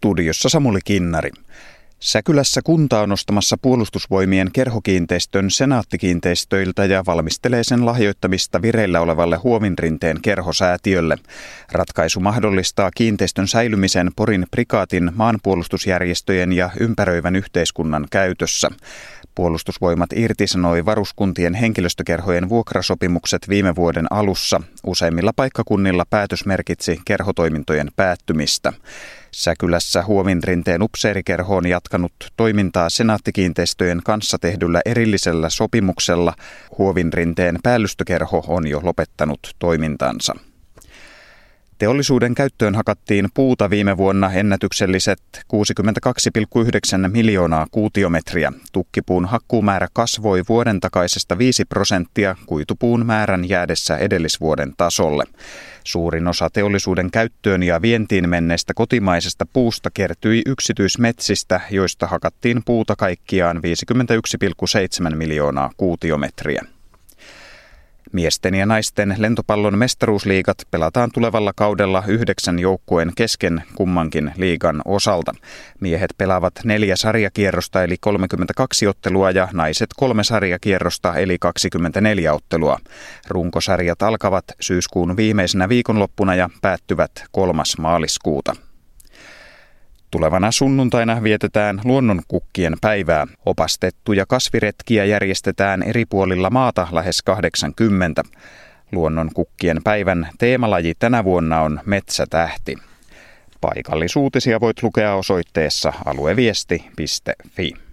Studiossa Samuli Kinnari. Säkylässä kunta on ostamassa Puolustusvoimien kerhokiinteistön Senaatti-kiinteistöiltä ja valmistelee sen lahjoittamista vireillä olevalle Huovinrinteen kerhosäätiölle. Ratkaisu mahdollistaa kiinteistön säilymisen Porin prikaatin, maanpuolustusjärjestöjen ja ympäröivän yhteiskunnan käytössä. Puolustusvoimat irtisanoi varuskuntien henkilöstökerhojen vuokrasopimukset viime vuoden alussa. Useimmilla paikkakunnilla päätös merkitsi kerhotoimintojen päättymistä. Säkylässä Huovinrinteen upseerikerho on jatkanut toimintaa Senaatti-kiinteistöjen kanssa tehdyllä erillisellä sopimuksella. Huovinrinteen päällystökerho on jo lopettanut toimintansa. Teollisuuden käyttöön hakattiin puuta viime vuonna ennätykselliset 62,9 miljoonaa kuutiometriä. Tukkipuun hakkuumäärä kasvoi vuoden takaisesta 5%, kuitupuun määrän jäädessä edellisvuoden tasolle. Suurin osa teollisuuden käyttöön ja vientiin menneestä kotimaisesta puusta kertyi yksityismetsistä, joista hakattiin puuta kaikkiaan 51,7 miljoonaa kuutiometriä. Miesten ja naisten lentopallon mestaruusliigat pelataan tulevalla kaudella 9 joukkueen kesken kummankin liigan osalta. Miehet pelaavat 4 sarjakierrosta eli 32 ottelua ja naiset 3 sarjakierrosta eli 24 ottelua. Runkosarjat alkavat syyskuun viimeisenä viikonloppuna ja päättyvät 3. maaliskuuta. Tulevana sunnuntaina vietetään luonnonkukkien päivää. Opastettuja kasviretkiä järjestetään eri puolilla maata lähes 80. Luonnonkukkien päivän teemalaji tänä vuonna on metsätähti. Paikallisuutisia voit lukea osoitteessa alueviesti.fi.